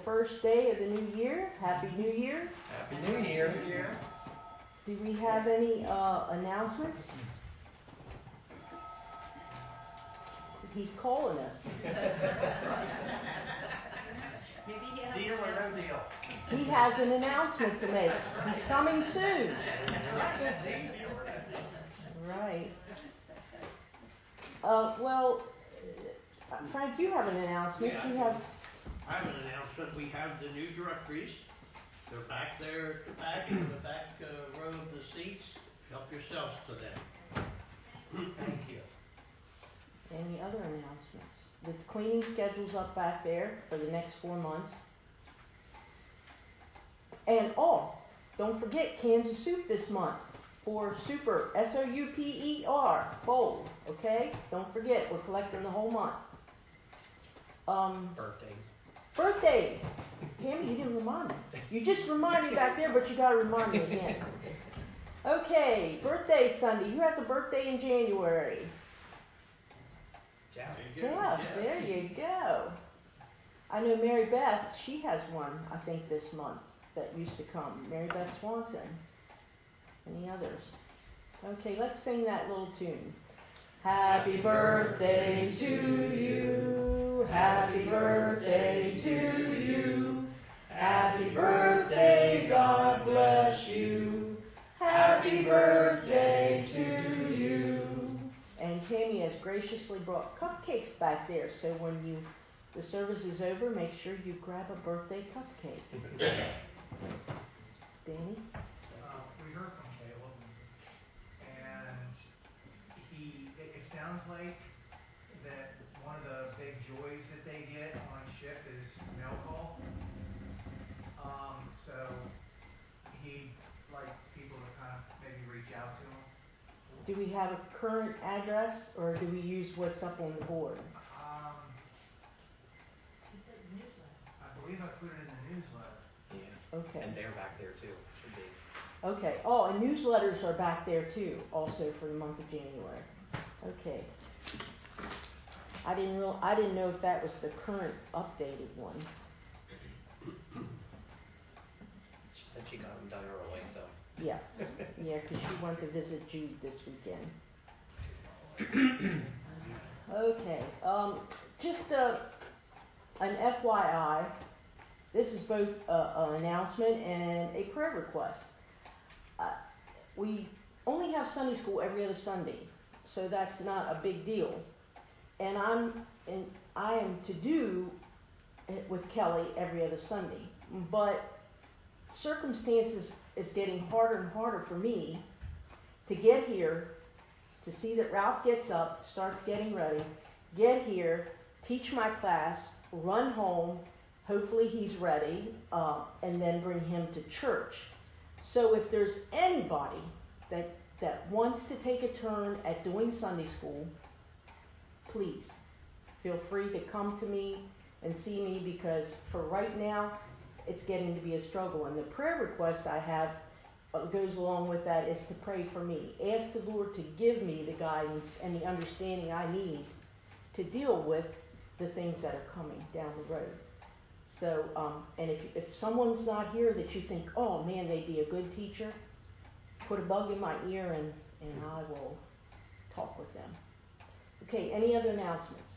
first day of the new year. Happy New Year. Happy New Year. Do we have any announcements? He's calling us. Maybe he has Deal or no deal? He has an announcement to make. He's coming soon. Right. Frank, you have an announcement. Yeah, You have. I have an announcement. We have the new directories. They're back there at the back, in the back row of the seats. Help yourselves to them. Thank you. Any other announcements? The cleaning schedule's up back there for the next 4 months. And don't forget Kansas Soup this month for Super, SOUPER, bold, okay? Don't forget, we're collecting the whole month. Birthdays. Tammy, you didn't remind me. You just reminded me back there, but you got to remind me again. Okay, birthday Sunday. Who has a birthday in January? Jeff, there you go. I know Mary Beth, she has one, I think, this month that used to come. Mary Beth Swanson. Any others? Okay, let's sing that little tune. Happy birthday to you. Happy birthday to you. Happy birthday, God bless you. Happy birthday to you. And Tammy has graciously brought cupcakes back there, so when the service is over, make sure you grab a birthday cupcake. Danny? We heard from Caleb, and it sounds like that one of the big joys that they get on shift is mail call. So he'd like people to kind of maybe reach out to him. Do we have a current address, or do we use what's up on the board? I believe I put it in the newsletter. Yeah. Okay. And they're back there too. Should be. Okay. Oh, and newsletters are back there too, also for the month of January. Okay. I didn't know if that was the current updated one. She said she got them done early, so. Yeah, because she went to visit Jude this weekend. Okay, just an FYI, this is both an announcement and a prayer request. We only have Sunday school every other Sunday, so that's not a big deal. And I am to do it with Kelly every other Sunday, but circumstances is getting harder and harder for me to get here, to see that Ralph gets up, starts getting ready, get here, teach my class, run home, hopefully he's ready, and then bring him to church. So if there's anybody that wants to take a turn at doing Sunday school, please feel free to come to me and see me, because for right now it's getting to be a struggle. And the prayer request I have goes along with that, is to pray for me. Ask the Lord to give me the guidance and the understanding I need to deal with the things that are coming down the road. So, and if someone's not here that you think, oh man, they'd be a good teacher, put a bug in my ear and I will talk with them. Okay, any other announcements?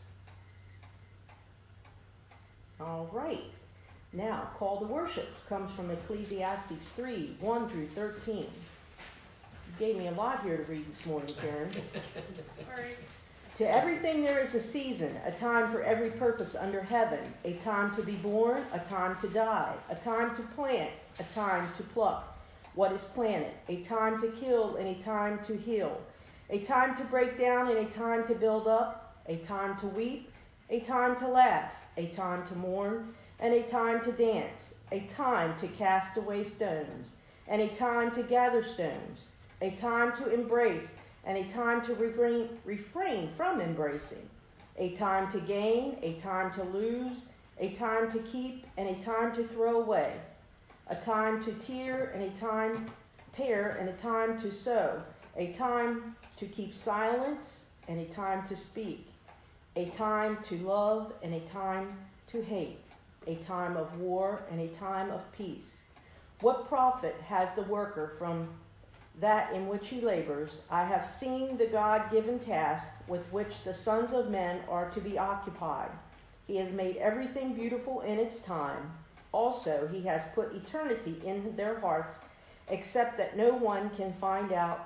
All right. Now, call to worship comes from Ecclesiastes 3, 1 through 13. You gave me a lot here to read this morning, Karen. Sorry. To everything there is a season, a time for every purpose under heaven, a time to be born, a time to die, a time to plant, a time to pluck what is planted, a time to kill and a time to heal, a time to break down and a time to build up, a time to weep, a time to laugh, a time to mourn, and a time to dance, a time to cast away stones, and a time to gather stones, a time to embrace, and a time to refrain from embracing, a time to gain, a time to lose, a time to keep, and a time to throw away, a time to tear and a time to sow, a time to keep silence and a time to speak, a time to love and a time to hate, a time of war and a time of peace. What profit has the worker from that in which he labors? I have seen the God-given task with which the sons of men are to be occupied. He has made everything beautiful in its time. Also, he has put eternity in their hearts, except that no one can find out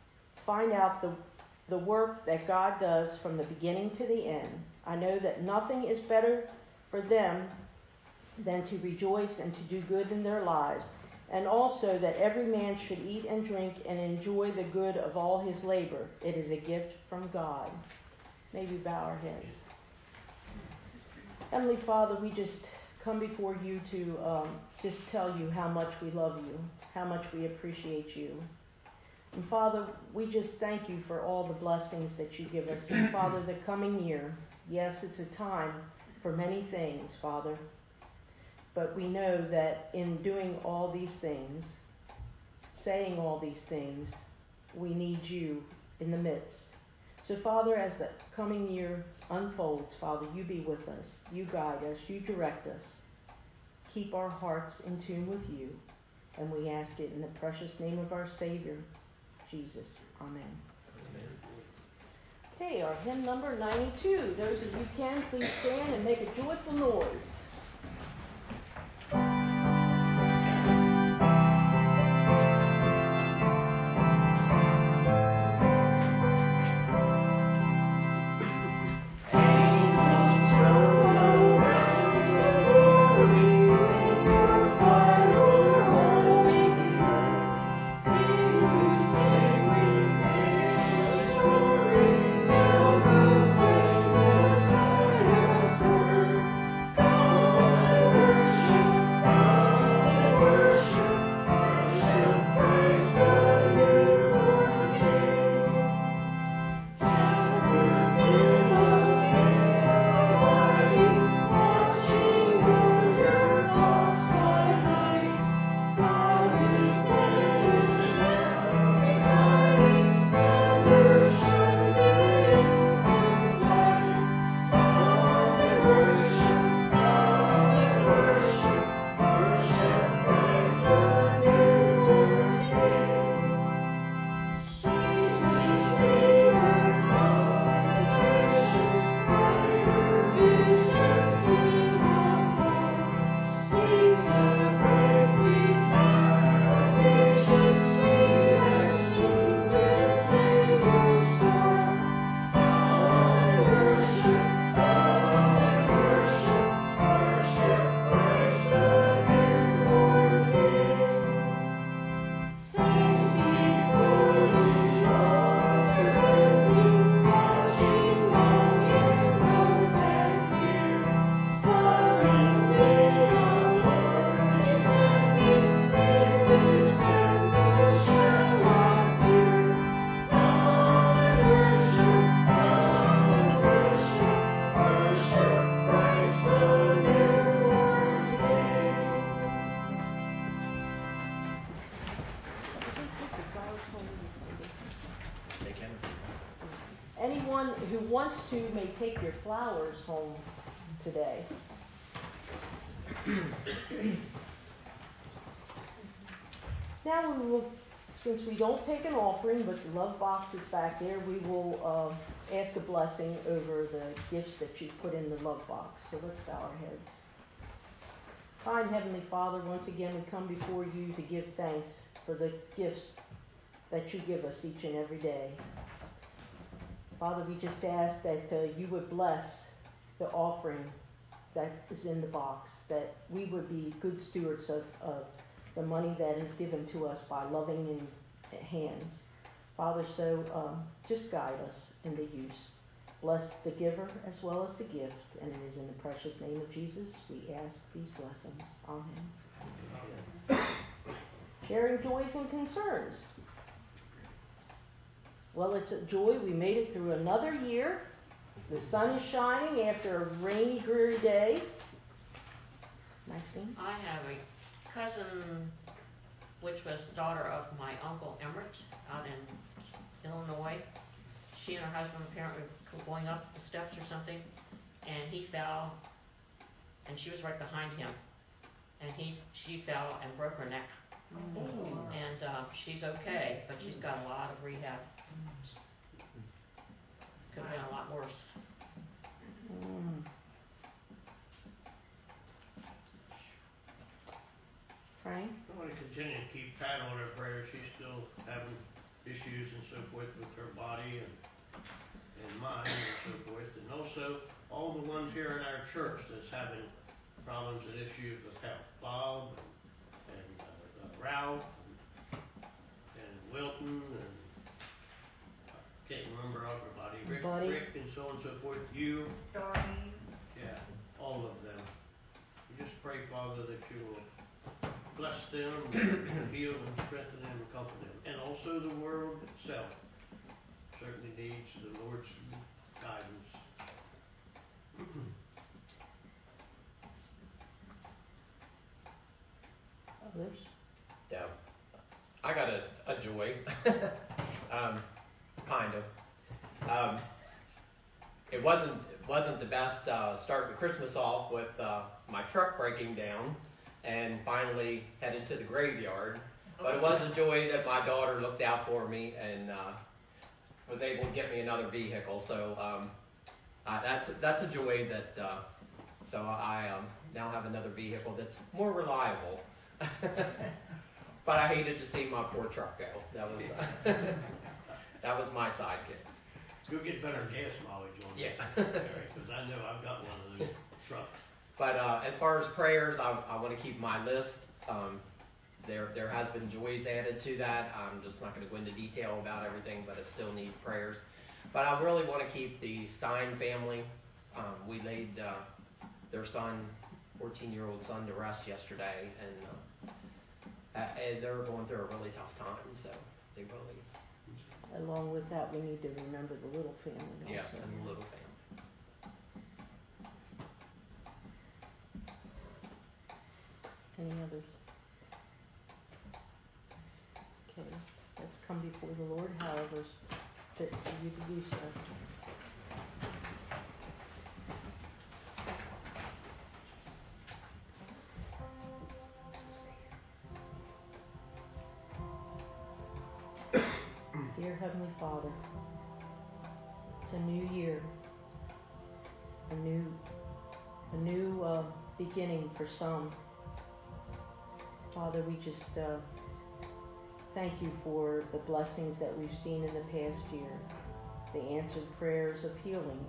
the work that God does from the beginning to the end. I know that nothing is better for them than to rejoice and to do good in their lives, and also that every man should eat and drink and enjoy the good of all his labor. It is a gift from God. May we bow our heads. Heavenly Father, we just come before you to just tell you how much we love you, how much we appreciate you. And Father, we just thank you for all the blessings that you give us. And Father, the coming year, yes, it's a time for many things, Father. But we know that in doing all these things, saying all these things, we need you in the midst. So Father, as the coming year unfolds, Father, you be with us. You guide us. You direct us. Keep our hearts in tune with you. And we ask it in the precious name of our Savior, Jesus. Amen. Okay, our hymn number 92. Those of you can, please stand and make a joyful noise. Anyone who wants to may take your flowers home today. Now we will, since we don't take an offering, but the love box is back there, we will ask a blessing over the gifts that you put in the love box. So let's bow our heads. Kind Heavenly Father, once again we come before you to give thanks for the gifts that you give us each and every day. Father, we just ask that you would bless the offering that is in the box, that we would be good stewards of the money that is given to us by loving hands. Father, so just guide us in the use. Bless the giver as well as the gift, and it is in the precious name of Jesus we ask these blessings. Amen. Sharing joys and concerns. Well, it's a joy. We made it through another year. The sun is shining after a rainy, dreary day. Maxine? I have a cousin, which was daughter of my uncle Emmert out in Illinois. She and her husband apparently were going up the steps or something, and he fell and she was right behind him, and she fell and broke her neck. And she's okay, but she's got a lot of rehab. Could have been a lot worse. Frank? I want to continue to keep Pat on her prayers. She's still having issues and so forth with her body and mind and so forth. And also all the ones here in our church that's having problems and issues with health. Bob and Ralph and Wilton and can't remember everybody. Rick and so on and so forth. You. Darlene. Yeah, all of them. You just pray, Father, that you will bless them, and heal them, strengthen them, and comfort them. And also the world itself certainly needs the Lord's guidance. Others? Yeah. I got a joy. Kind of. It wasn't the best starting Christmas off with my truck breaking down and finally headed to the graveyard. But it was a joy that my daughter looked out for me and was able to get me another vehicle. So that's a joy that. So I now have another vehicle that's more reliable. But I hated to see my poor truck go. That was that was my sidekick. Go get better gas mileage on Yeah. because I know I've got one of those trucks. But as far as prayers, I want to keep my list. There has been joys added to that. I'm just not going to go into detail about everything, but it still needs prayers. But I really want to keep the Stein family. We laid their son, 14-year-old son, to rest yesterday, and they're going through a really tough time. So they really. Along with that, we need to remember the little family also. Yes, and the little family. Any others? Okay, let's come before the Lord, however fit for you to do so. Dear Heavenly Father, it's a new year, a new beginning for some. Father, we just thank you for the blessings that we've seen in the past year, the answered prayers of healing.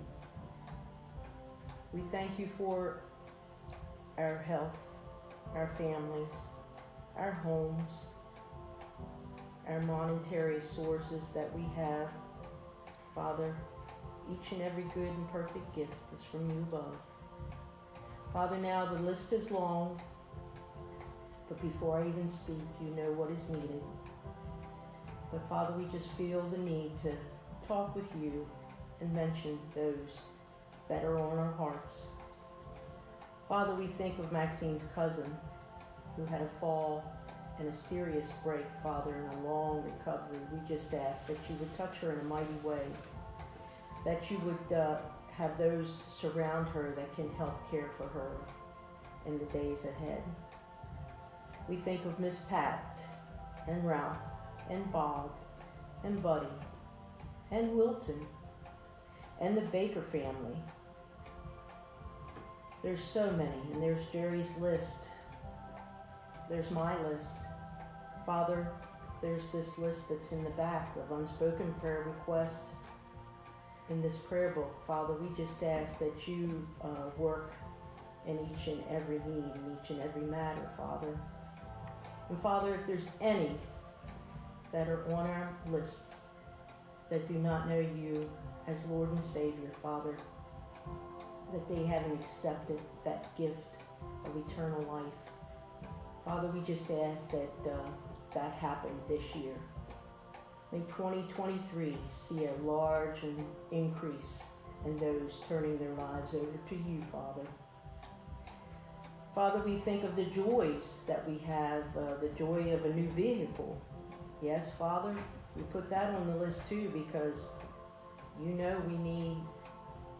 We thank you for our health, our families, our homes, our monetary sources that we have. Father, each and every good and perfect gift is from you above. Father, now the list is long, but before I even speak, you know what is needed. But Father, we just feel the need to talk with you and mention those that are on our hearts. Father, we think of Maxine's cousin who had a fall and a serious break, Father, and a long recovery. We just ask that you would touch her in a mighty way, that you would have those surround her that can help care for her in the days ahead. We think of Miss Pat and Ralph and Bob and Buddy and Wilton and the Baker family. There's so many, and there's Jerry's list. There's my list. Father, there's this list that's in the back of unspoken prayer requests in this prayer book. Father, we just ask that you work in each and every need, in each and every matter, Father. And Father, if there's any that are on our list that do not know you as Lord and Savior, Father, that they haven't accepted that gift of eternal life, Father, we just ask that that happen this year. May 2023 see a large increase in those turning their lives over to you, Father. Father, we think of the joys that we have, the joy of a new vehicle. Yes, Father, we put that on the list too because you know we need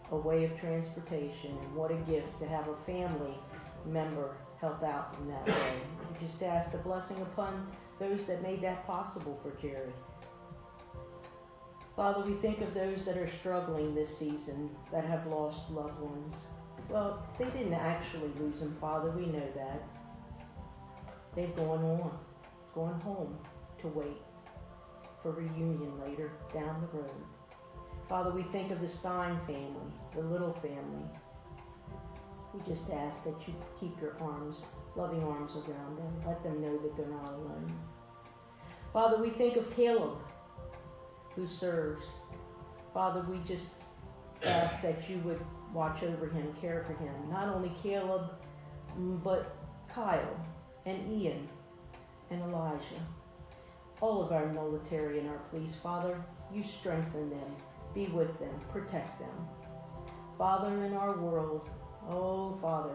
a way of transportation, and what a gift to have a family member help out in that way. We just ask the blessing upon those that made that possible for Jerry. Father, we think of those that are struggling this season, that have lost loved ones. Well, they didn't actually lose them, Father, we know that. They've gone home to wait for reunion later down the road. Father, we think of the Stein family, the Little family. We just ask that you keep your arms, loving arms around them. Let them know that they're not alone. Father, we think of Caleb, who serves. Father, we just ask that you would watch over him, care for him. Not only Caleb, but Kyle and Ian and Elijah. All of our military and our police, Father, you strengthen them, be with them, protect them. Father, in our world, oh Father,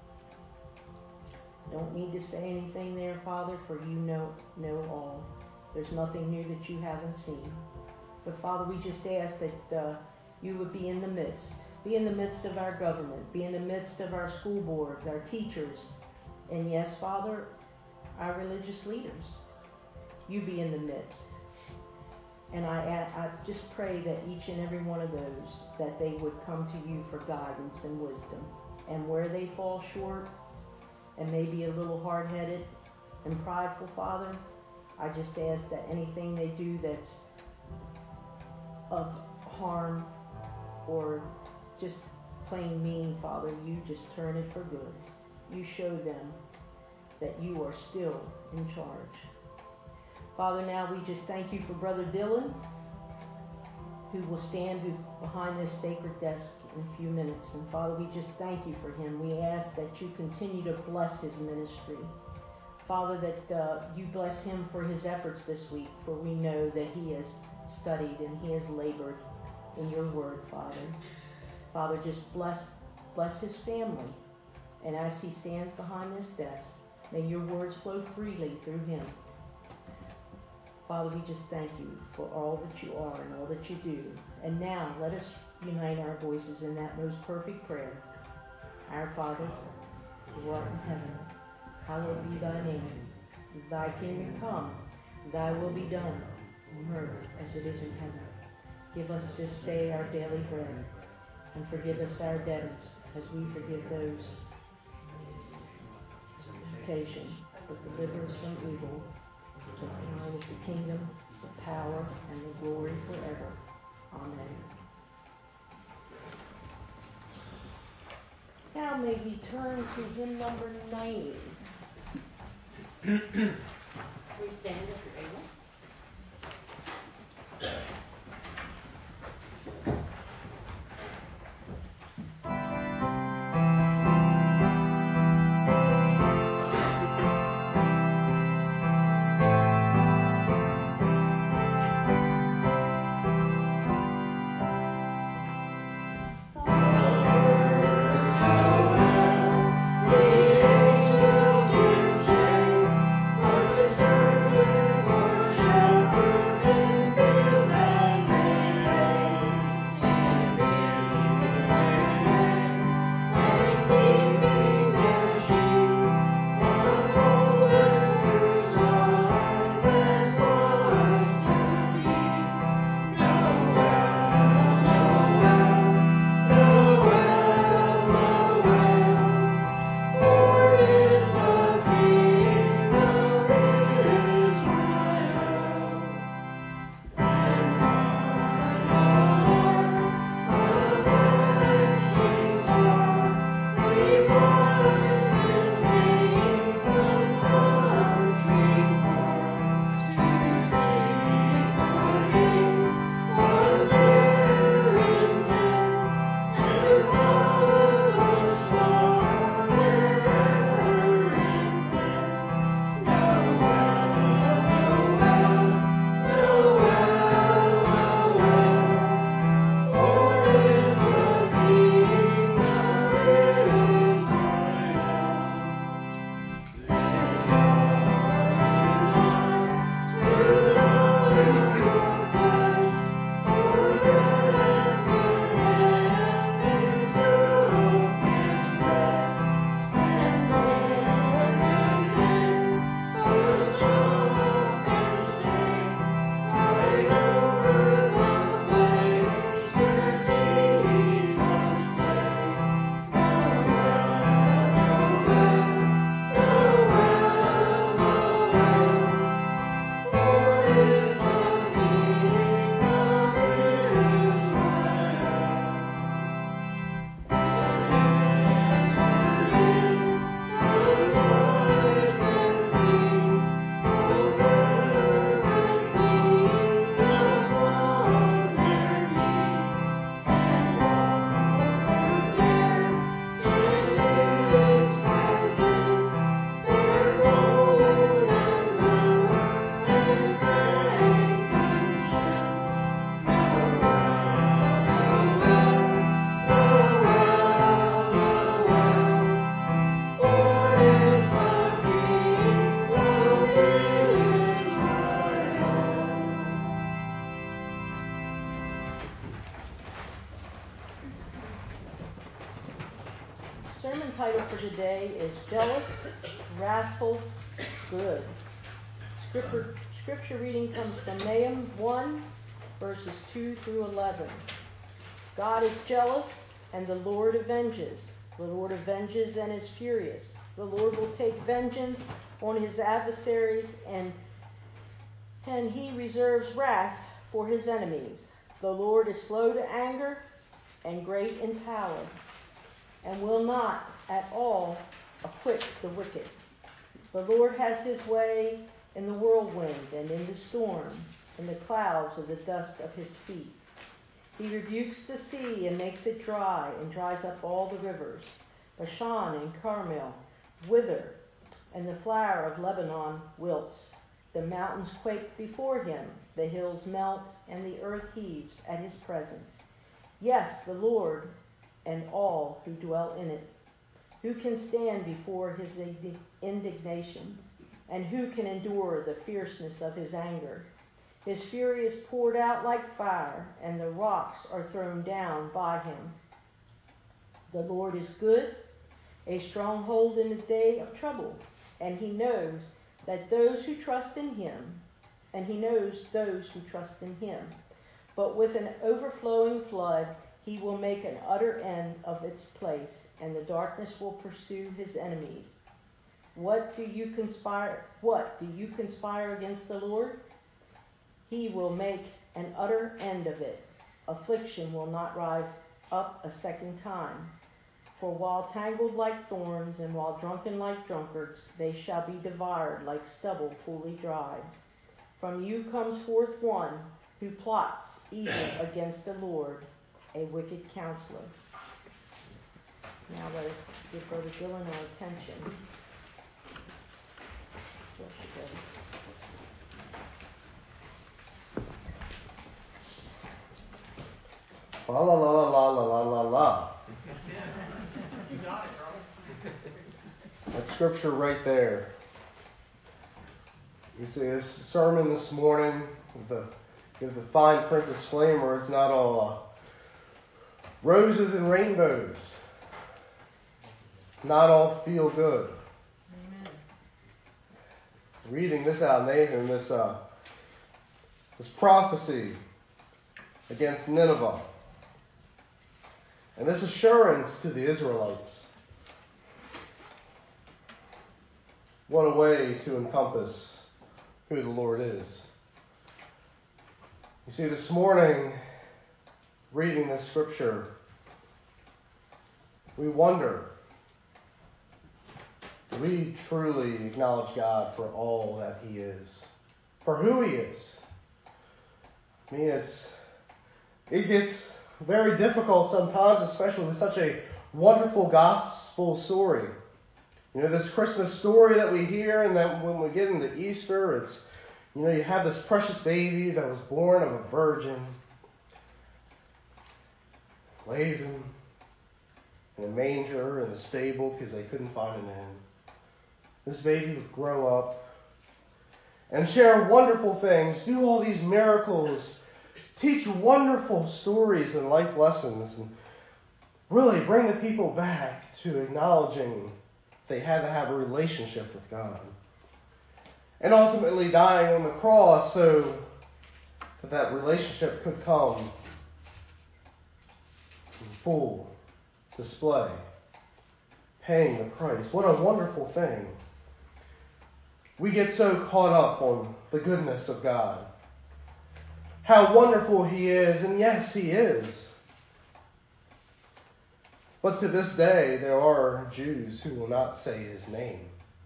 don't need to say anything there, Father, for you know all. There's nothing new that you haven't seen. But Father, we just ask that you would be in the midst of our government, be in the midst of our school boards, our teachers, and yes, Father, our religious leaders. You be in the midst. And I just pray that each and every one of those, that they would come to you for guidance and wisdom. And where they fall short and maybe a little hard-headed and prideful, Father, I just ask that anything they do that's of harm or just plain mean, Father, you just turn it for good. You show them that you are still in charge. Father, now we just thank you for Brother Dylan, who will stand behind this sacred desk in a few minutes. And Father, we just thank you for him. We ask that you continue to bless his ministry. Father, that you bless him for his efforts this week, for we know that he has studied and he has labored in your word, Father. Father, just bless his family. And as he stands behind this desk, may your words flow freely through him. Father, we just thank you for all that you are and all that you do. And now let us unite our voices in that most perfect prayer. Our Father, who art in heaven, hallowed be thy name. Thy kingdom come, thy will be done, on earth as it is in heaven. Give us this day our daily bread, and forgive us our debts as we forgive those. Temptation, but deliver us from evil. For thine is the kingdom, the power, and the glory forever. Amen. Now may we turn to hymn number 90. Please stand if you're able. Shepherds in fields sermon title for today is Jealous, Wrathful, Good. Scripture reading comes from Nahum 1, verses 2 through 11. God is jealous, and the Lord avenges. The Lord avenges and is furious. The Lord will take vengeance on his adversaries, and he reserves wrath for his enemies. The Lord is slow to anger and great in power, and will not at all acquit the wicked. The Lord has his way in the whirlwind and in the storm, in the clouds of the dust of his feet. He rebukes the sea and makes it dry, and dries up all the rivers. Bashan and Carmel wither, and the flower of Lebanon wilts. The mountains quake before him, the hills melt, and the earth heaves at his presence. Yes, the Lord and all who dwell in it. Who can stand before his indignation? And who can endure the fierceness of his anger? His fury is poured out like fire, and the rocks are thrown down by him. The Lord is good, a stronghold in the day of trouble, and he knows those who trust in him. But with an overflowing flood, he will make an utter end of its place, and the darkness will pursue his enemies. What do you conspire against the Lord? He will make an utter end of it. Affliction will not rise up a second time. For while tangled like thorns, and while drunken like drunkards, they shall be devoured like stubble fully dried. From you comes forth one who plots evil against the Lord, a wicked counselor. Now let us give Brother Dylan our attention. Where should go? La la la la la la la la. You got it, brother. That scripture right there. You see, this sermon this morning, give the fine print disclaimer, it's not all roses and rainbows. It's not all feel good. Amen. Reading this out, Nahum, this prophecy against Nineveh. And this assurance to the Israelites. What a way to encompass who the Lord is. You see, this morning, reading this scripture, we wonder, do we truly acknowledge God for all that he is? For who he is? I mean, it gets very difficult sometimes, especially with such a wonderful gospel story. You know, this Christmas story that we hear, and that when we get into Easter, it's, you know, you have this precious baby that was born of a virgin, lays him in a manger in the stable because they couldn't find an inn. This baby would grow up and share wonderful things, do all these miracles, teach wonderful stories and life lessons, and really bring the people back to acknowledging they had to have a relationship with God. And ultimately dying on the cross so that relationship could come in full display, paying the price. What a wonderful thing. We get so caught up on the goodness of God. How wonderful he is, and yes, he is. But to this day, there are Jews who will not say his name.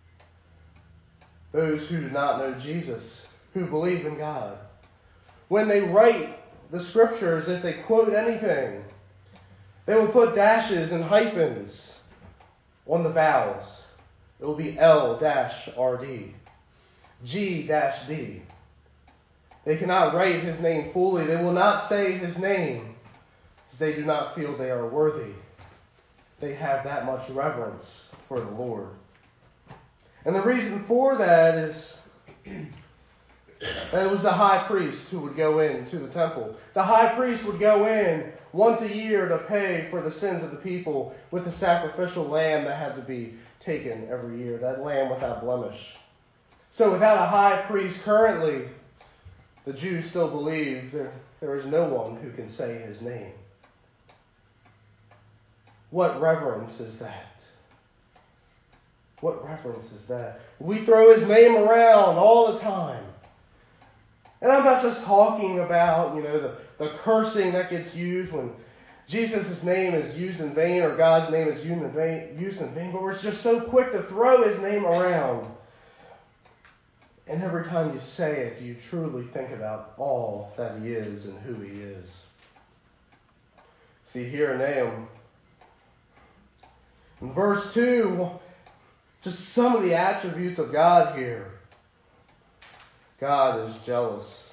Those who do not know Jesus, who believe in God. When they write the scriptures, if they quote anything, they will put dashes and hyphens on the vowels. It will be L-RD, G-D. They cannot write his name fully. They will not say his name because they do not feel they are worthy. They have that much reverence for the Lord. And the reason for that is that it was the high priest who would go into the temple. The high priest would go in once a year to pay for the sins of the people with the sacrificial lamb that had to be taken every year, that lamb without blemish. So without a high priest currently, the Jews still believe there is no one who can say his name. What reverence is that? What reverence is that? We throw his name around all the time. And I'm not just talking about, the cursing that gets used when Jesus' name is used in vain or God's name is used in vain, but we're just so quick to throw his name around. And every time you say it, do you truly think about all that he is and who he is? See here in Nahum, in verse 2, just some of the attributes of God here. God is jealous.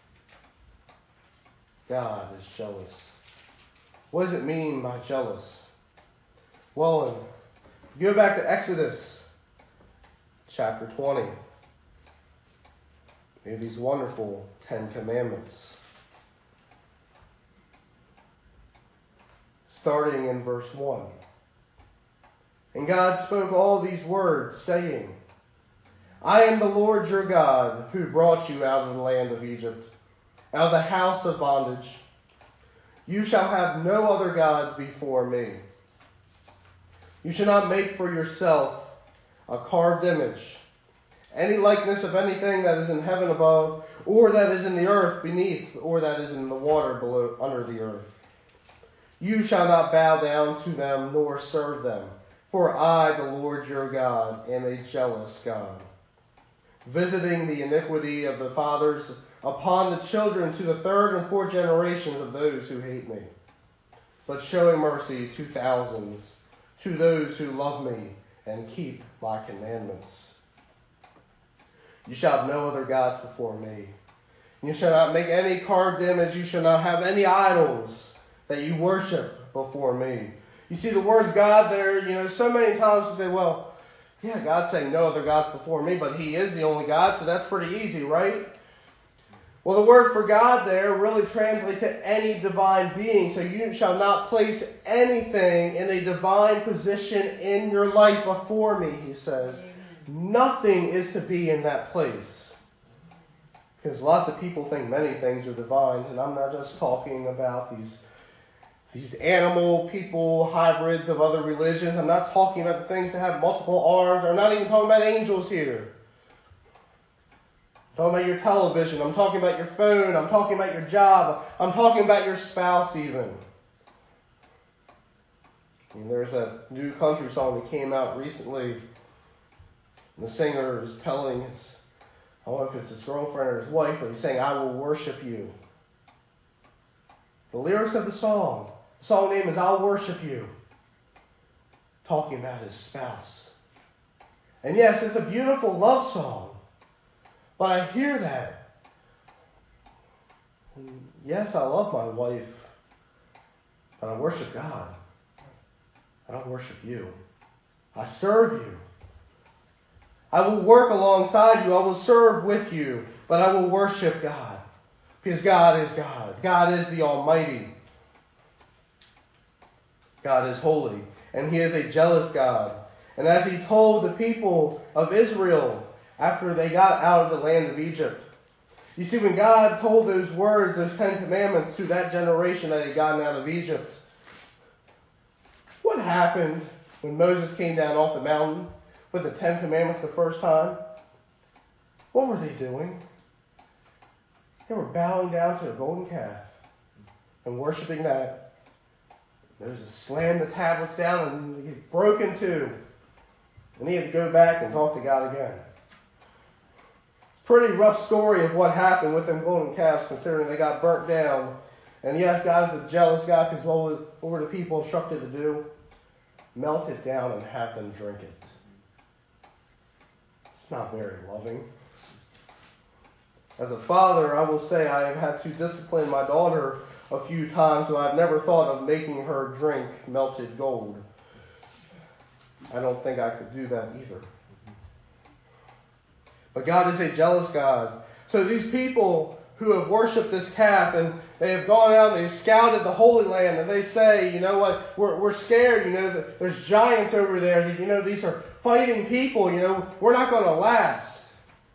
God is jealous. What does it mean by jealous? Well, go back to Exodus chapter 20. We have these wonderful 10 Commandments. Starting in verse 1. And God spoke all these words, saying, I am the Lord your God, who brought you out of the land of Egypt, out of the house of bondage. You shall have no other gods before me. You shall not make for yourself a carved image, any likeness of anything that is in heaven above, or that is in the earth beneath, or that is in the water below under the earth. You shall not bow down to them, nor serve them. For I, the Lord your God, am a jealous God, visiting the iniquity of the fathers upon the children to the third and fourth generations of those who hate me, but showing mercy to thousands, to those who love me and keep my commandments. You shall have no other gods before me. You shall not make any carved image. You shall not have any idols that you worship before me. You see the words God there, so many times we say, well, yeah, God's saying no other gods before me, but he is the only God, so that's pretty easy, right? Well, the word for God there really translates to any divine being. So you shall not place anything in a divine position in your life before me, he says. Amen. Nothing is to be in that place. Because lots of people think many things are divine, and I'm not just talking about these animal people, hybrids of other religions. I'm not talking about the things that have multiple arms. I'm not even talking about angels here. I'm talking about your television. I'm talking about your phone. I'm talking about your job. I'm talking about your spouse even. And there's a new country song that came out recently. And the singer is telling I don't know if it's his girlfriend or his wife, but he's saying, I will worship you. The lyrics of the song name is I'll Worship You. Talking about his spouse. And yes, it's a beautiful love song. But I hear that. And yes, I love my wife. But I worship God. I don't worship you. I serve you. I will work alongside you. I will serve with you. But I will worship God. Because God is God. God is the Almighty. God is holy, and he is a jealous God. And as he told the people of Israel after they got out of the land of Egypt, you see, when God told those words, those 10 commandments to that generation that had gotten out of Egypt, what happened when Moses came down off the mountain with the 10 commandments the first time? What were they doing? They were bowing down to a golden calf and worshiping that. Moses slammed the tablets down and he broke in two. And he had to go back and talk to God again. It's a pretty rough story of what happened with them golden calves, considering they got burnt down. And yes, God is a jealous God, because what were the people instructed to do? Melt it down and have them drink it. It's not very loving. As a father, I will say I have had to discipline my daughter a few times, but I've never thought of making her drink melted gold. I don't think I could do that either. But God is a jealous God. So these people who have worshipped this calf, and They have gone out and they've scouted the Holy Land, and they say, you know what, we're scared, that there's giants over there, that, these are fighting people, we're not going to last.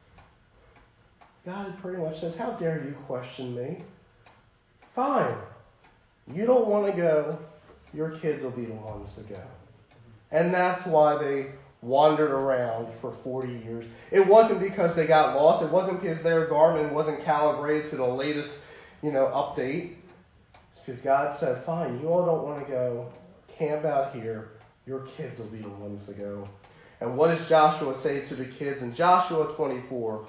God pretty much says, how dare you question me? Fine. You don't want to go, your kids will be the ones to go. And that's why they wandered around for 40 years. It wasn't because they got lost. It wasn't because their Garmin wasn't calibrated to the latest, update. It's because God said, fine, you all don't want to go. Camp out here. Your kids will be the ones to go. And what does Joshua say to the kids in Joshua 24?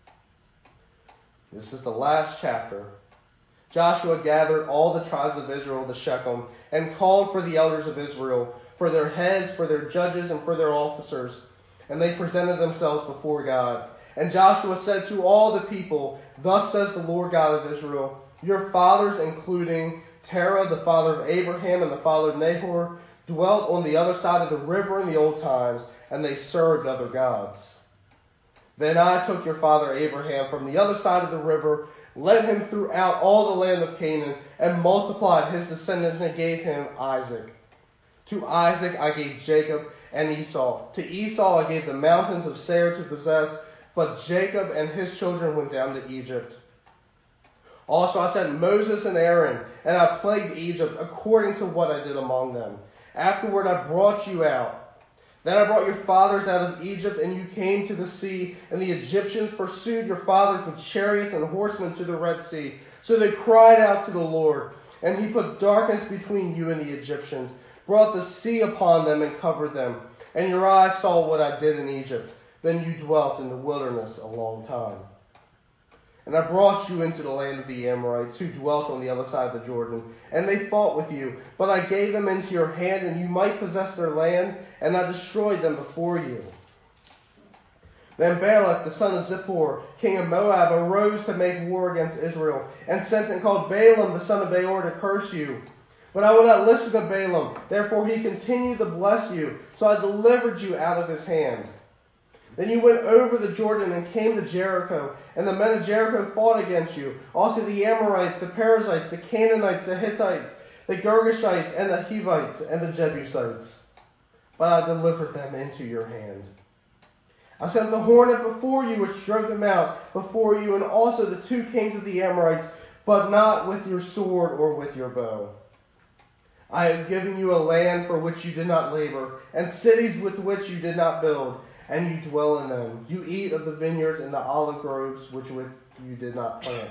This is the last chapter. Joshua gathered all the tribes of Israel to Shechem and called for the elders of Israel, for their heads, for their judges, and for their officers. And they presented themselves before God. And Joshua said to all the people, thus says the Lord God of Israel, your fathers, including Terah, the father of Abraham and the father of Nahor, dwelt on the other side of the river in the old times, and they served other gods. Then I took your father Abraham from the other side of the river, led him throughout all the land of Canaan, and multiplied his descendants and gave him Isaac. To Isaac I gave Jacob and Esau. To Esau I gave the mountains of Seir to possess, but Jacob and his children went down to Egypt. Also I sent Moses and Aaron, and I plagued Egypt according to what I did among them. Afterward I brought you out. Then I brought your fathers out of Egypt, and you came to the sea, and the Egyptians pursued your fathers with chariots and horsemen to the Red Sea. So they cried out to the Lord, and he put darkness between you and the Egyptians, brought the sea upon them and covered them. And your eyes saw what I did in Egypt. Then you dwelt in the wilderness a long time. And I brought you into the land of the Amorites, who dwelt on the other side of the Jordan. And they fought with you, but I gave them into your hand, and you might possess their land, and I destroyed them before you. Then Balak, the son of Zippor, king of Moab, arose to make war against Israel, and sent and called Balaam, the son of Beor, to curse you. But I would not listen to Balaam, therefore he continued to bless you, so I delivered you out of his hand. Then you went over the Jordan and came to Jericho, and the men of Jericho fought against you. Also the Amorites, the Perizzites, the Canaanites, the Hittites, the Girgashites, and the Hivites, and the Jebusites. But I delivered them into your hand. I sent the hornet before you, which drove them out before you, and also the 2 kings of the Amorites, but not with your sword or with your bow. I have given you a land for which you did not labor, and cities with which you did not build, and you dwell in them. You eat of the vineyards and the olive groves which you did not plant.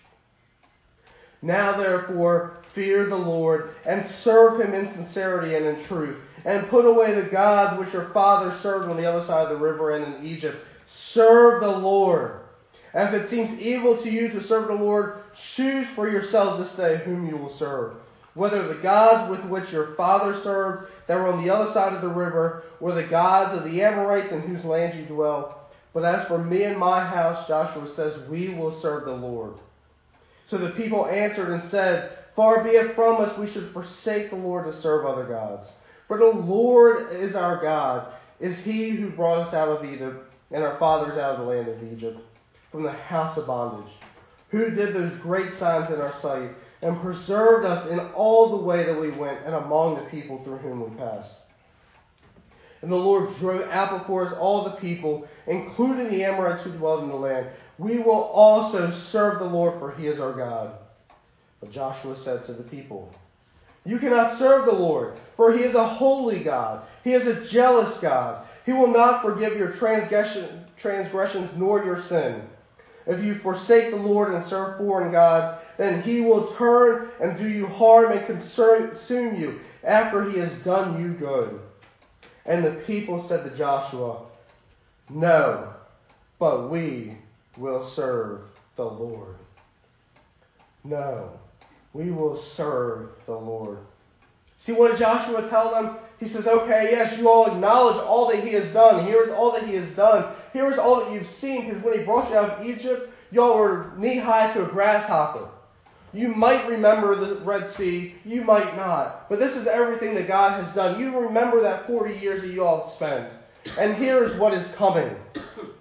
Now therefore fear the Lord, and serve him in sincerity and in truth, and put away the gods which your fathers served on the other side of the river and in Egypt. Serve the Lord. And if it seems evil to you to serve the Lord, choose for yourselves this day whom you will serve, whether the gods with which your fathers served that were on the other side of the river, or the gods of the Amorites in whose land you dwell. But as for me and my house, Joshua says, we will serve the Lord. So the people answered and said, far be it from us, we should forsake the Lord to serve other gods. For the Lord is our God, is he who brought us out of Egypt, and our fathers out of the land of Egypt, from the house of bondage, who did those great signs in our sight, and preserved us in all the way that we went, and among the people through whom we passed. And the Lord drove out before us all the people, including the Amorites who dwelled in the land. We will also serve the Lord, for he is our God. But Joshua said to the people, you cannot serve the Lord, for he is a holy God. He is a jealous God. He will not forgive your transgressions nor your sin. If you forsake the Lord and serve foreign gods, then he will turn and do you harm and consume you after he has done you good. And the people said to Joshua, no, but we will serve the Lord. No, we will serve the Lord. See, what did Joshua tell them? He says, okay, yes, you all acknowledge all that he has done. Here's all that he has done. Here's all that you've seen, because when he brought you out of Egypt, y'all were knee-high to a grasshopper. You might remember the Red Sea, you might not. But this is everything that God has done. You remember that 40 years that you all spent. And here's what is coming.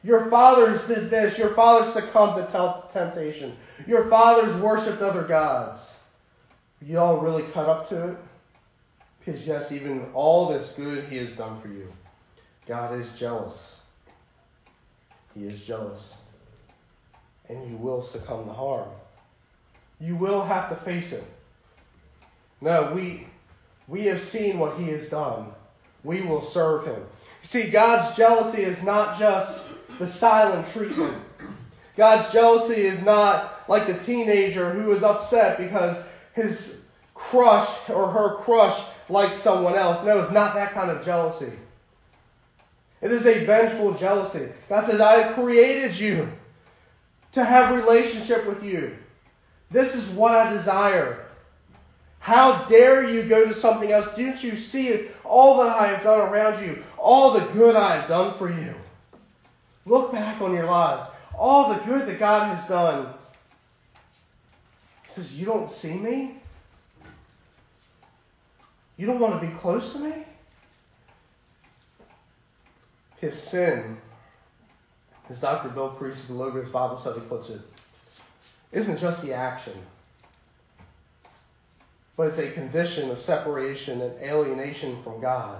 Your fathers did this. Your fathers succumbed to temptation. Your fathers worshipped other gods. You all really cut up to it? Because yes, even all this good He has done for you, God is jealous. He is jealous. And you will succumb to harm. You will have to face it. No, we have seen what He has done. We will serve Him. See, God's jealousy is not just the silent treatment. God's jealousy is not like the teenager who is upset because his crush or her crush likes someone else. No, it's not that kind of jealousy. It is a vengeful jealousy. God says, I have created you to have relationship with you. This is what I desire. How dare you go to something else? Didn't you see all that I have done around you? All the good I have done for you. Look back on your lives. All the good that God has done. He says, you don't see me? You don't want to be close to me? His sin, as Dr. Bill Priest of the Logos Bible Study puts it, isn't just the action, but it's a condition of separation and alienation from God,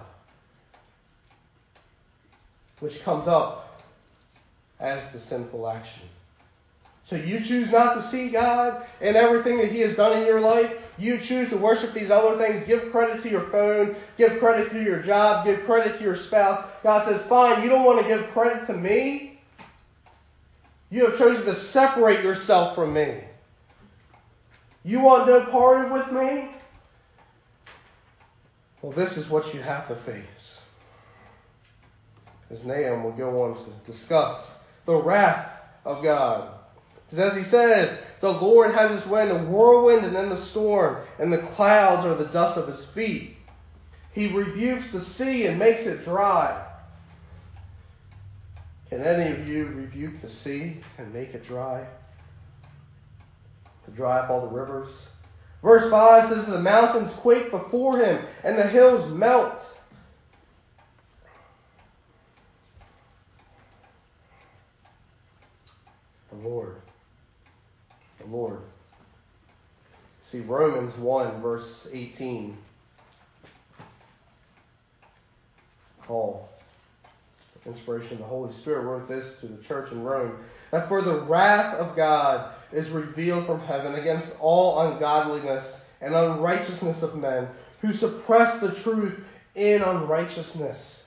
which comes up as the sinful action. So you choose not to see God in everything that He has done in your life. You choose to worship these other things. Give credit to your phone. Give credit to your job. Give credit to your spouse. God says, fine, you don't want to give credit to me. You have chosen to separate yourself from me. You want no part of with me? Well, this is what you have to face. As Nahum will go on to discuss the wrath of God. Because as he said, the Lord has His way in the whirlwind and in the storm, and the clouds are the dust of His feet. He rebukes the sea and makes it dry. Can any of you rebuke the sea and make it dry? To dry up all the rivers? Verse 5 says, the mountains quake before Him, and the hills melt. The Lord. The Lord. See, Romans 1, verse 18. Paul, inspiration of the Holy Spirit, wrote this to the church in Rome, that for the wrath of God is revealed from heaven against all ungodliness and unrighteousness of men who suppress the truth in unrighteousness.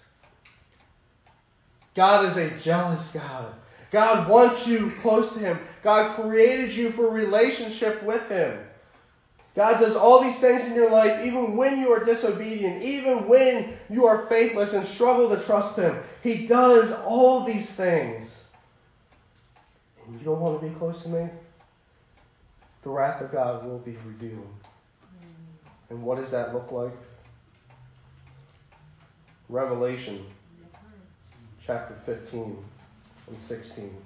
God is a jealous God. God wants you close to Him. God created you for relationship with Him. God does all these things in your life even when you are disobedient, even when you are faithless and struggle to trust Him. He does all these things. And you don't want to be close to me? The wrath of God will be revealed. And what does that look like? Revelation chapter 15 and 16.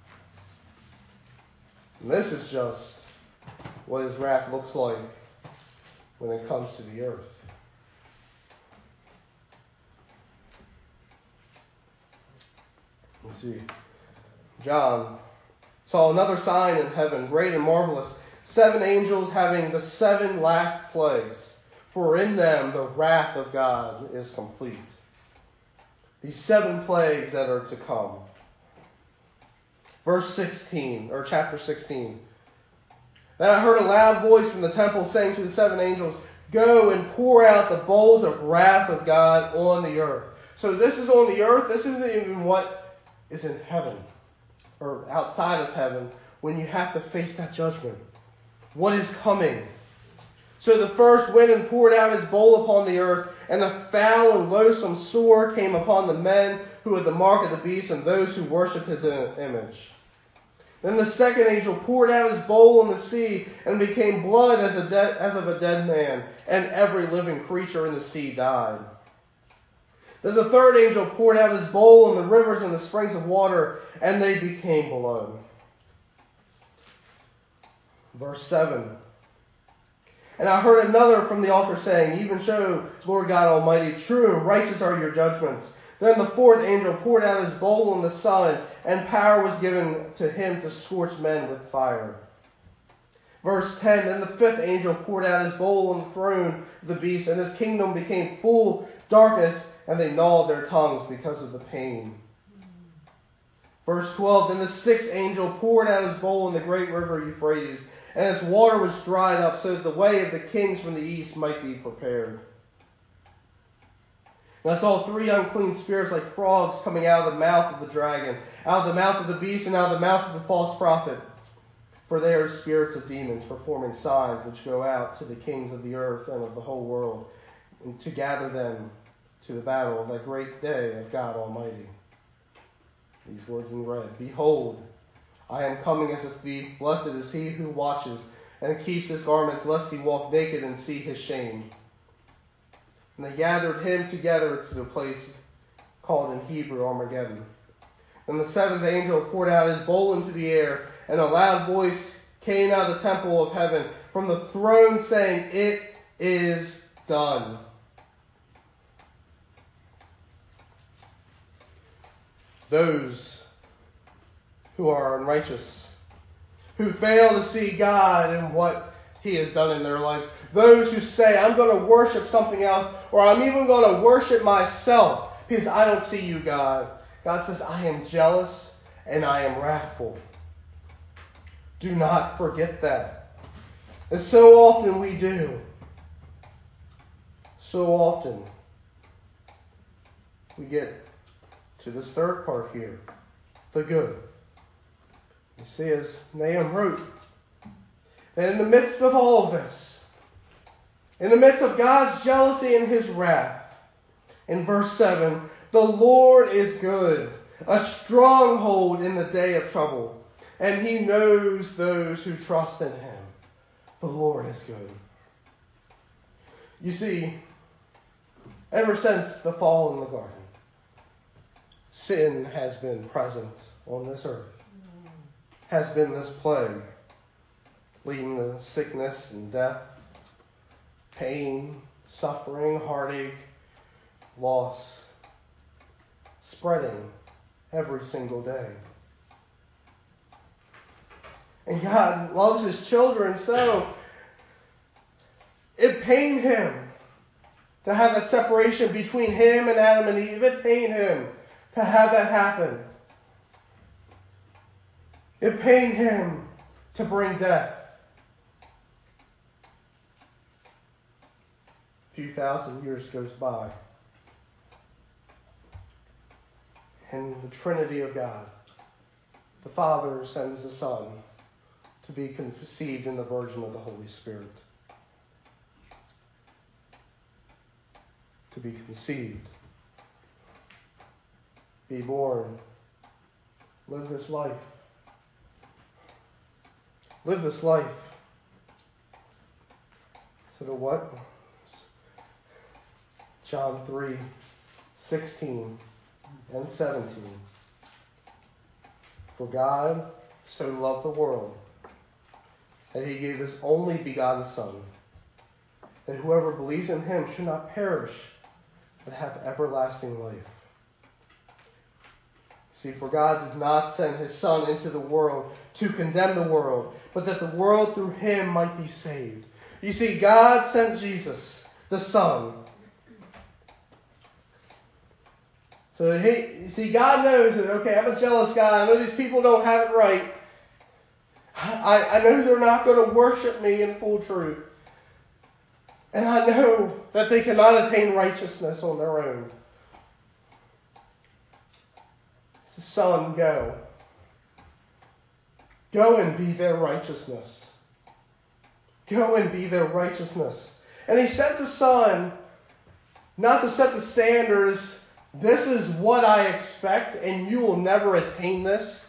And this is just what His wrath looks like when it comes to the earth. Let's see. John saw another sign in heaven, great and marvelous, 7 angels having the 7 last plagues, for in them the wrath of God is complete. These 7 plagues that are to come. Verse 16, or chapter 16. Then I heard a loud voice from the temple saying to the 7 angels, go and pour out the bowls of wrath of God on the earth. So this is on the earth. This isn't even what is in heaven or outside of heaven when you have to face that judgment. What is coming? So the first went and poured out his bowl upon the earth, and a foul and loathsome sore came upon the men who had the mark of the beast and those who worshipped his image. Then the second angel poured out his bowl in the sea, and became blood as of a dead man, and every living creature in the sea died. Then the third angel poured out his bowl in the rivers and the springs of water, and they became blood. Verse 7. And I heard another from the altar saying, even so, Lord God Almighty, true and righteous are your judgments. Then the fourth angel poured out his bowl on the sun, and power was given to him to scorch men with fire. Verse 10, then the fifth angel poured out his bowl on the throne of the beast, and his kingdom became full darkness, and they gnawed their tongues because of the pain. Verse 12, then the sixth angel poured out his bowl in the great river Euphrates, and its water was dried up, so that the way of the kings from the east might be prepared. And I saw three unclean spirits like frogs coming out of the mouth of the dragon, out of the mouth of the beast, and out of the mouth of the false prophet. For they are spirits of demons, performing signs which go out to the kings of the earth and of the whole world, and to gather them to the battle of that great day of God Almighty. These words in red. Behold, I am coming as a thief. Blessed is he who watches and keeps his garments, lest he walk naked and see his shame. And they gathered him together to the place called in Hebrew Armageddon. And the seventh angel poured out his bowl into the air, and a loud voice came out of the temple of heaven from the throne, saying, it is done. Those who are unrighteous, who fail to see God and what he has done in their lives, those who say, I'm going to worship something else, or I'm even going to worship myself because I don't see you, God. God says, I am jealous and I am wrathful. Do not forget that. And so often we do. So often we get to this third part here, the good. You see, as Nahum wrote, that in the midst of all of this, in the midst of God's jealousy and his wrath, in verse 7, the Lord is good, a stronghold in the day of trouble, and he knows those who trust in him. The Lord is good. You see, ever since the fall in the garden, sin has been present on this earth, has been this plague, leading to sickness and death, pain, suffering, heartache, loss, spreading every single day. And God loves his children, so it pained him to have that separation between him and Adam and Eve. It pained him to have that happen. It pained him to bring death. A few thousand years goes by, and the Trinity of God, the Father sends the Son to be conceived in the Virgin of the Holy Spirit. To be conceived, be born, live this life. Live this life. So to what? John 3:16 and 17. For God so loved the world that he gave his only begotten Son, that whoever believes in him should not perish, but have everlasting life. See, for God did not send his Son into the world to condemn the world, but that the world through him might be saved. You see, God sent Jesus, the Son. So, you see, God knows that, okay, I'm a jealous God. I know these people don't have it right. I know they're not going to worship me in full truth. And I know that they cannot attain righteousness on their own. So, Son, go. Go and be their righteousness. Go and be their righteousness. And he sent the Son not to set the standards. This is what I expect, and you will never attain this.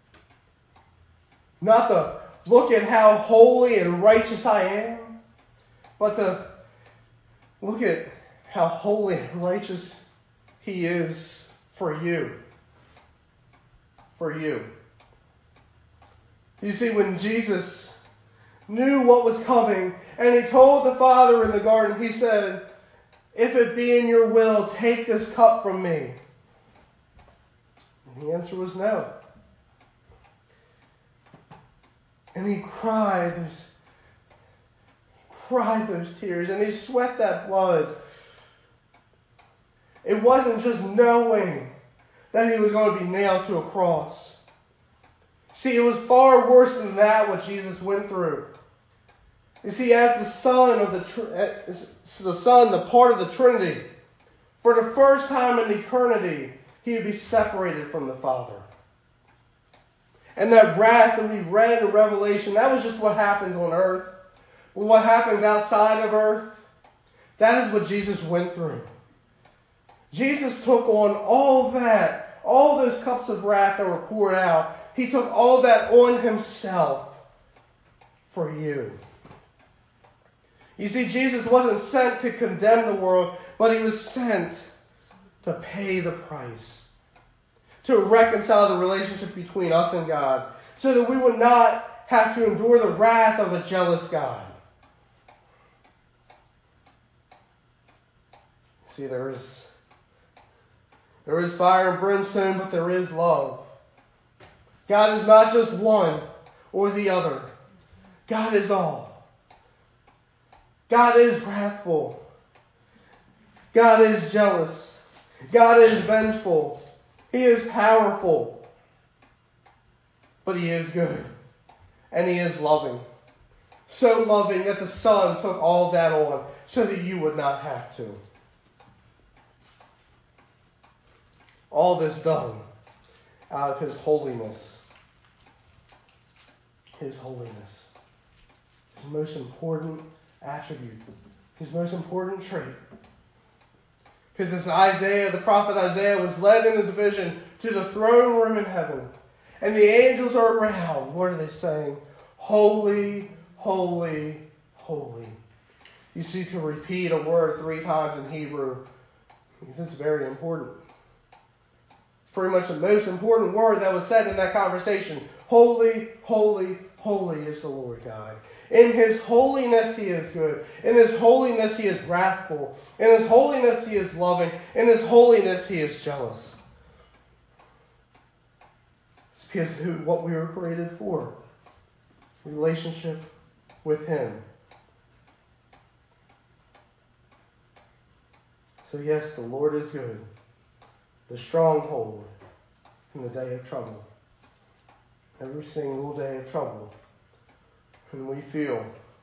Not to look at how holy and righteous I am, but to look at how holy and righteous he is for you. For you. You see, when Jesus knew what was coming, and he told the Father in the garden, he said, if it be in your will, take this cup from me. And the answer was no. And he cried those tears, and he sweat that blood. It wasn't just knowing that he was going to be nailed to a cross. See, it was far worse than that what Jesus went through. You see, as the Son, the part of the Trinity, for the first time in eternity, he would be separated from the Father. And that wrath that we read in Revelation, that was just what happens on earth. But what happens outside of earth, that is what Jesus went through. Jesus took on all that, all those cups of wrath that were poured out. He took all that on himself for you. You see, Jesus wasn't sent to condemn the world, but he was sent to pay the price, to reconcile the relationship between us and God, so that we would not have to endure the wrath of a jealous God. See, there is fire and brimstone, but there is love. God is not just one or the other. God is all. God is wrathful. God is jealous. God is vengeful. He is powerful. But he is good. And he is loving. So loving that the Son took all that on so that you would not have to. All this done out of his holiness. His holiness. His most important attribute. His most important trait. Because as the prophet Isaiah was led in his vision to the throne room in heaven, and the angels are around, what are they saying? Holy, holy, holy. You see, to repeat a word 3 times in Hebrew, it's very important. It's pretty much the most important word that was said in that conversation. Holy, holy, holy is the Lord God. In his holiness he is good. In his holiness he is wrathful. In his holiness he is loving. In his holiness he is jealous. It's because of what we were created for. Relationship with him. So yes, the Lord is good. The stronghold in the day of trouble. Every single day of trouble. And we feel,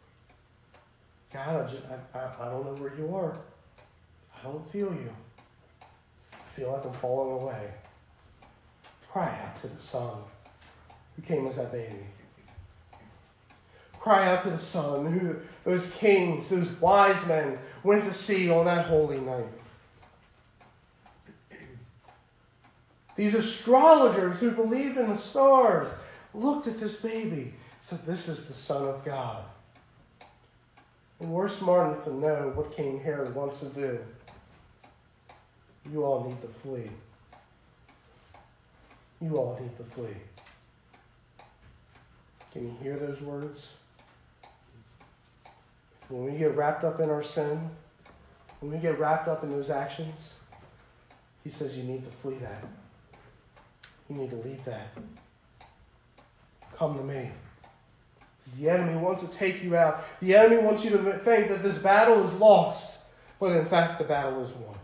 God, I don't know where you are. I don't feel you. I feel like I'm falling away. Cry out to the Son who came as that baby. Cry out to the Son who those kings, those wise men went to see on that holy night. These astrologers who believed in the stars looked at this baby. So this is the Son of God. And we're smart enough to know what King Herod wants to do. You all need to flee. You all need to flee. Can you hear those words? When we get wrapped up in our sin, when we get wrapped up in those actions, he says you need to flee that. You need to leave that. Come to me. The enemy wants to take you out. The enemy wants you to think that this battle is lost. But in fact, the battle is won.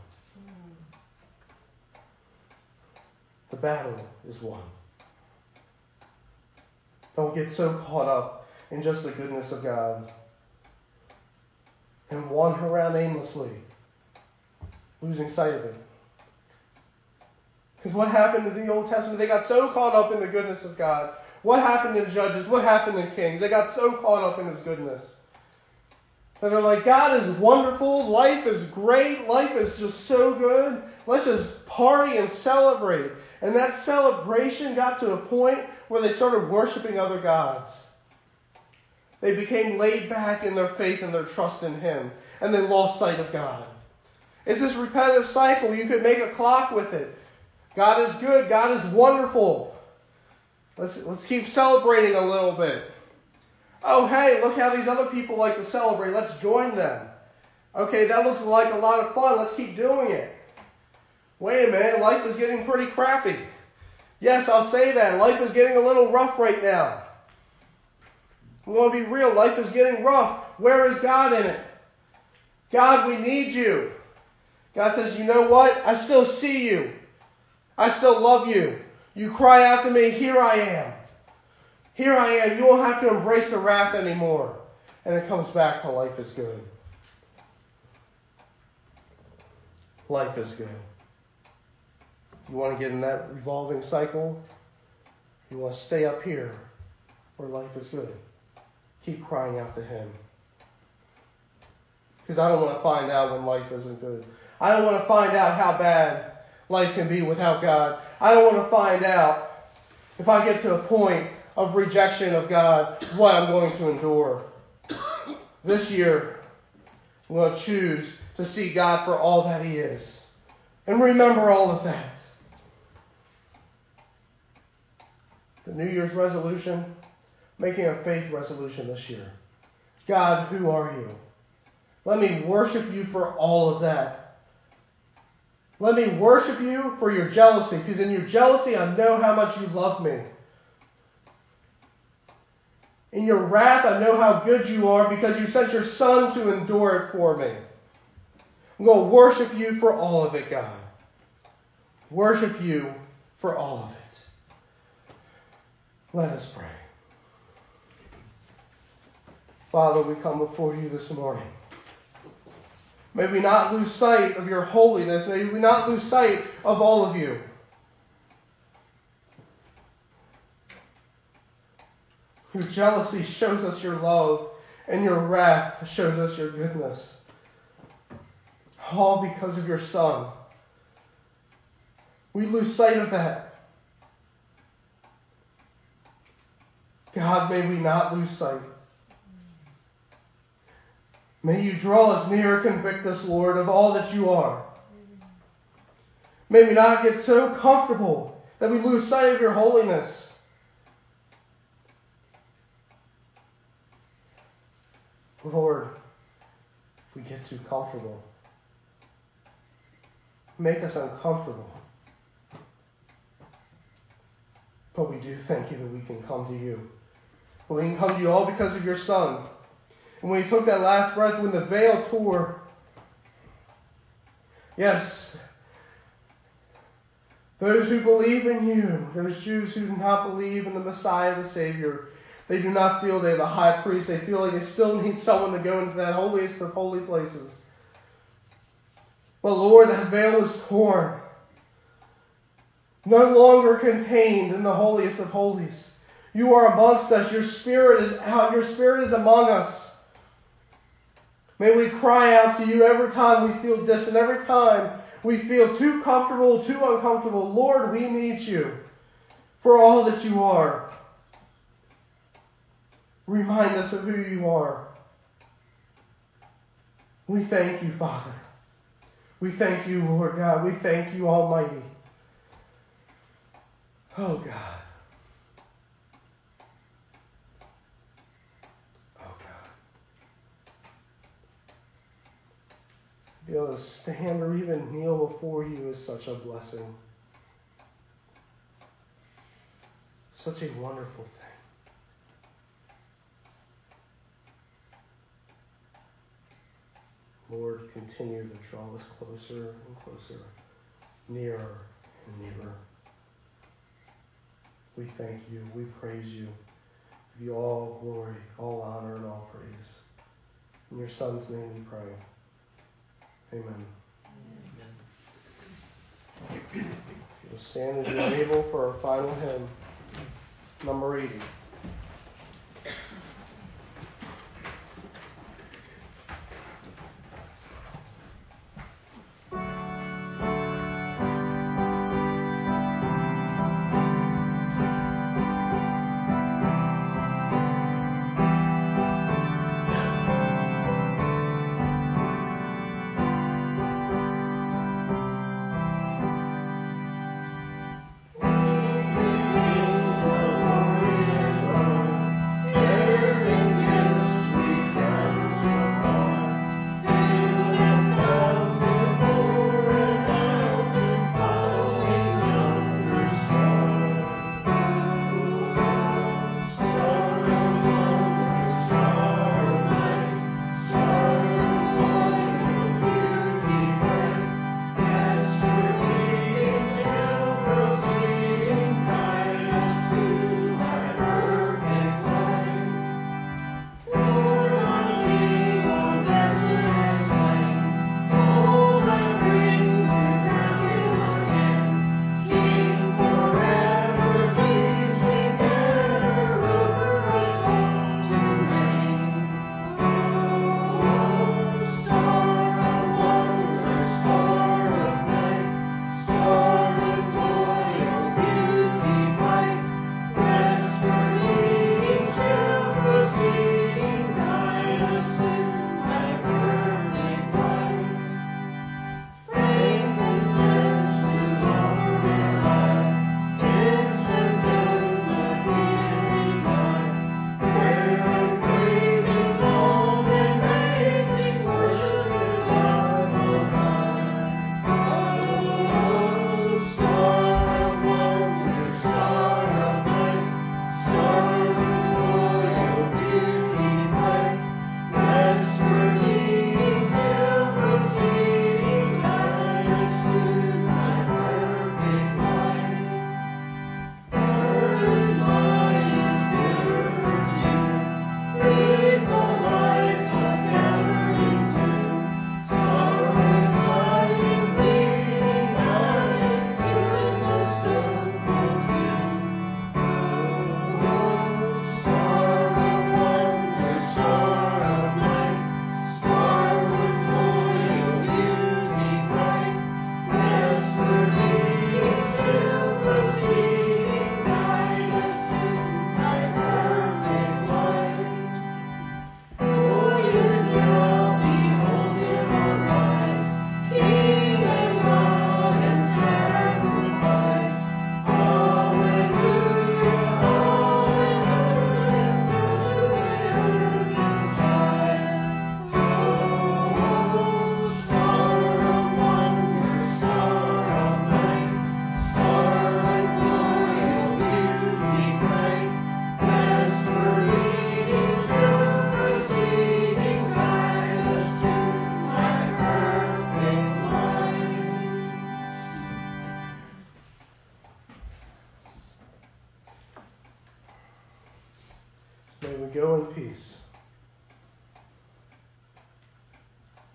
The battle is won. Don't get so caught up in just the goodness of God and wander around aimlessly, losing sight of it. Because what happened in the Old Testament, they got so caught up in the goodness of God. What happened in Judges? What happened in Kings? They got so caught up in his goodness that are like, God is wonderful. Life is great. Life is just so good. Let's just party and celebrate. And that celebration got to a point where they started worshiping other gods. They became laid back in their faith and their trust in him. And they lost sight of God. It's this repetitive cycle. You could make a clock with it. God is good. God is wonderful. Let's keep celebrating a little bit. Oh, hey, look how these other people like to celebrate. Let's join them. Okay, that looks like a lot of fun. Let's keep doing it. Wait a minute, life is getting pretty crappy. Yes, I'll say that. Life is getting a little rough right now. I'm going to be real. Life is getting rough. Where is God in it? God, we need you. God says, you know what? I still see you. I still love you. You cry out to me, here I am. Here I am. You won't have to embrace the wrath anymore. And it comes back to life is good. Life is good. You want to get in that revolving cycle? You want to stay up here where life is good. Keep crying out to Him. Because I don't want to find out when life isn't good. I don't want to find out how bad life can be without God. I don't want to find out if I get to a point of rejection of God, what I'm going to endure. This year, I'm going to choose to see God for all that He is. And remember all of that. The New Year's resolution, making a faith resolution this year. God, who are you? Let me worship you for all of that. Let me worship you for your jealousy, because in your jealousy I know how much you love me. In your wrath I know how good you are because you sent your Son to endure it for me. I'm going to worship you for all of it, God. Worship you for all of it. Let us pray. Father, we come before you this morning. May we not lose sight of your holiness. May we not lose sight of all of you. Your jealousy shows us your love, and your wrath shows us your goodness. All because of your Son. We lose sight of that. God, may we not lose sight. May you draw us near, convict us, Lord, of all that you are. May we not get so comfortable that we lose sight of your holiness. Lord, if we get too comfortable, make us uncomfortable. But we do thank you that we can come to you. But we can come to you all because of your Son. And when he took that last breath, when the veil tore, yes, those who believe in you, those Jews who do not believe in the Messiah, the Savior, they do not feel they have a high priest. They feel like they still need someone to go into that holiest of holy places. But Lord, that veil was torn. No longer contained in the holiest of holies. You are amongst us. Your Spirit is out. Your Spirit is among us. May we cry out to you every time we feel distant, every time we feel too comfortable, too uncomfortable. Lord, we need you for all that you are. Remind us of who you are. We thank you, Father. We thank you, Lord God. We thank you, Almighty. Oh, God. Oh, God. To be able to stand or even kneel before you is such a blessing. Such a wonderful thing. Lord, continue to draw us closer and closer, nearer and nearer. We thank you. We praise you. Give you all glory, all honor, and all praise. In your Son's name we pray. Amen. You'll stand as you're able for our final hymn, number 80. Things of glory and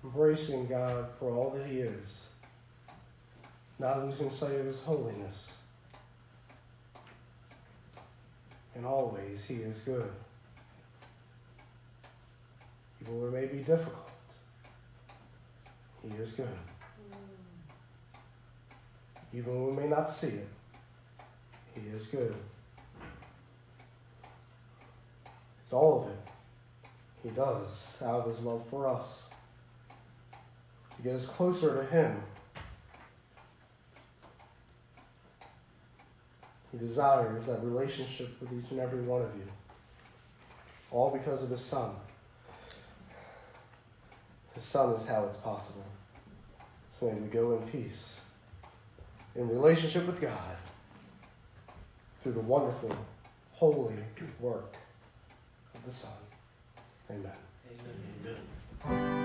embracing God for all that he is, not losing sight of his holiness. In all ways, he is good. Even when it may be difficult, he is good. Even when we may not see it, he is good. It's all of it he does out of his love for us, to get us closer to him. He desires that relationship with each and every one of you, all because of his Son. His Son is how it's possible. So may we go in peace, in relationship with God, through the wonderful, holy work of the Son. Amen. Amen.